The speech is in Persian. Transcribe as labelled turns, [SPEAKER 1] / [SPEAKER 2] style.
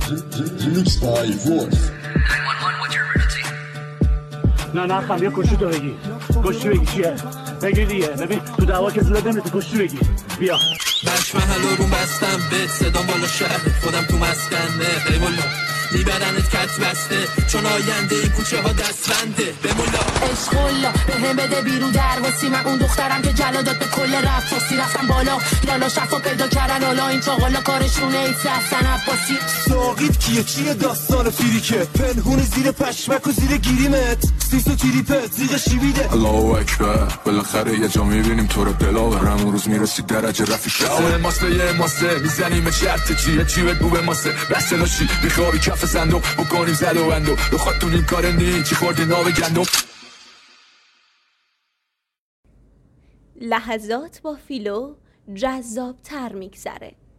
[SPEAKER 1] Remixed by Wolf.
[SPEAKER 2] 911, what's your emergency?
[SPEAKER 3] نه خم یه کشتی تو بگی. کشتی بگی چیه؟ بگی دیگه. ببین تو دعوا کسی لازم نیست کشتی بگی. بیا.
[SPEAKER 4] بش محل رو بستم به صدام بالا شهر خودم تو مسکنه ای والا میبرنت کت بسته چون آینده این کوچه ها دستبنده به مولا
[SPEAKER 5] عشق الله به هم بده بیرو درواسی من اون دخترم که جلا داد به کل رفاسی رفتم بالا لالا شفا پیدا کردن حالا این چاقالا کارشونه ایسی حسن عباسی
[SPEAKER 6] ساقید کیه چیه داستان فیریکه پنهون زیر پشمک و زیر گیریمت سیس و تیریپت زیر شیبیده
[SPEAKER 7] الله اکبر بالاخره یه جا میبینیم تو رو دلاورم اون روز میرسی درجه رفیقه ماسته یه ماسته میزنیم چرت چی به بوب ماسته بس لاشی میخوابی کف صندوق بکنیم زد و بندو رو خودتون این کار نی چی خوردی ناو گندم.
[SPEAKER 8] لحظات با فیلو جذاب تر میگذره.